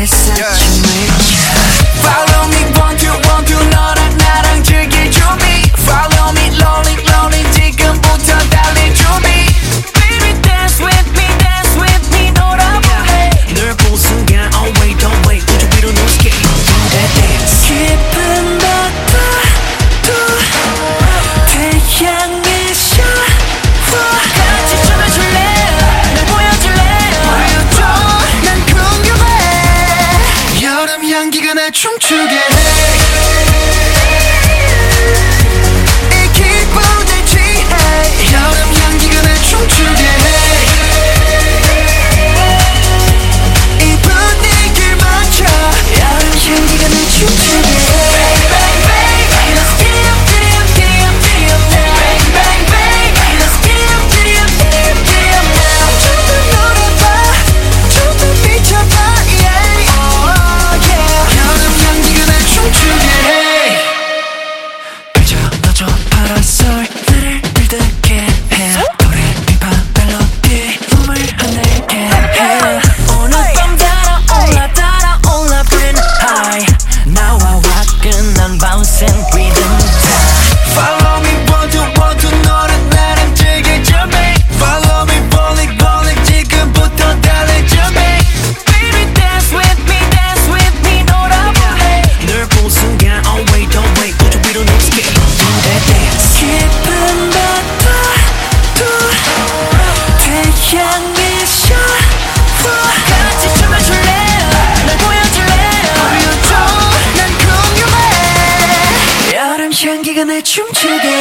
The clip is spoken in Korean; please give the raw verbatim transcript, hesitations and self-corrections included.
벌써 춤을 춰 Follow me one two one two 너랑 나랑 즐길 준비 Follow me rolling rolling 지금부터 달릴 준비 Baby dance with me dance with me 놀아볼래 널 본 순간 oh wait don't wait 우주 위로 no skate Do that dance 깊은 바다 또 태양의 샤워 같이 춤해줄래 날 보여줄래 보여줘 난 궁금해 여름 향기가 날 춤추게 해 이 기분에 취해 여름 향기가 날 춤추게 해 이 분위기를 맞춰 여름 향기가 날 춤추게 해 Bang bang bang Let's get up get up get up get up now Bang bang bang Let's get up get up get up get up now 좀 더 노래봐 좀 더 미쳐봐 yeah oh yeah 여름 향기가 날 춤추게 해 펼쳐놔줘 파란솔 나를 들뜨게 해 도레미파 멜로디 몸을 흔들게 해 오늘 밤 달아올라 달아올라 bring high 나와 화끈한 bouncing rhythm time Follow me one two one two 너랑 나랑 즐길 준비 Follow me bowling bowling 지금부터 달릴 준비 Baby dance with me dance with me 놀아볼래 널 본 순간 oh wait don't wait 우주 위로 no skate Do that dance 깊은 바다 또 태양의 샤워 같이 춤해줄래 날 보여줄래 보여줘 난 궁금해 여름 향기가 날 춤추게